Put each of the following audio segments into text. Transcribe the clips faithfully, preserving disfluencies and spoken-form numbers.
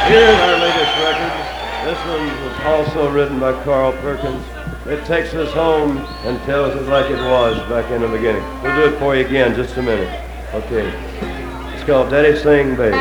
Here's our latest record. This one was also written by Carl Perkins. It takes us home and tells it like it was back in the beginning. We'll do it for you again, just a minute. Okay. It's called Daddy Sing Babe.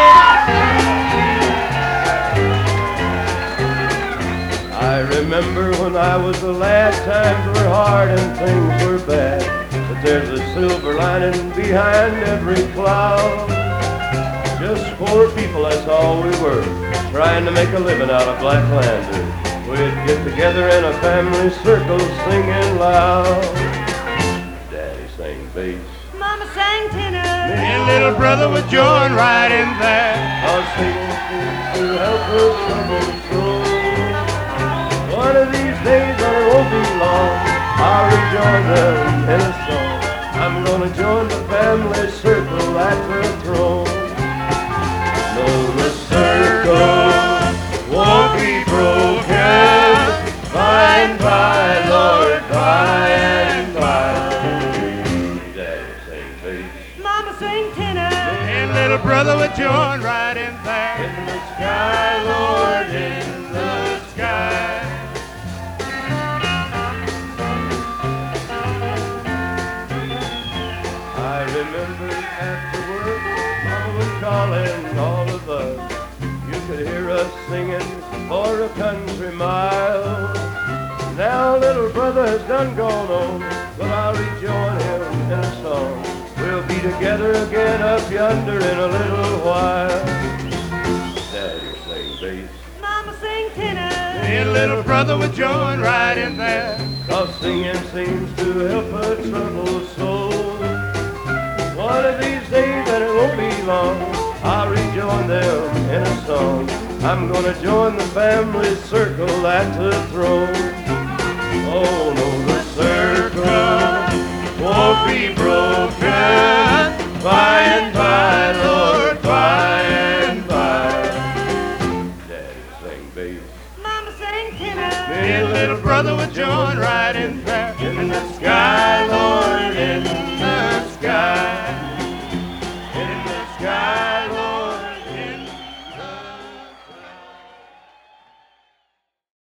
I remember when I was a lad, times were hard and things were bad. But there's a silver lining behind every cloud. Just poor people, that's all we were, trying to make a living out of black landers. We'd get together in a family circle singing loud. Daddy sang bass, Mama sang tenor, and little brother would join right in there. I'll sing to help her troubled soul. One of these days, and it won't be long, I'll rejoin them in a song. I'm gonna join the family circle at the throne. No, the circle won't be broken. By and by, Lord, by and by. Daddy sang bass, Mama sang tenor, And little brother would join right in there. in the sky, Lord, in the sky. I remember after work, Mama was calling all of us. You could hear us singing for a country mile. Now little brother has done gone on, but I'll rejoin him in a song. We'll be together again up yonder in a little while. Daddy sang bass, Mama sang tenor, And little brother would join right in there. 'cause singing seems to help a troubled soul. One of these days, and it won't be long, I'll rejoin them in a song. I'm gonna join the family circle at the throne. Oh no, the circle won't be broken. By and by, Lord, by and by. Daddy sang bass, Mama sang tenor, And little brother would join right in there. in the sky, Lord, in the sky.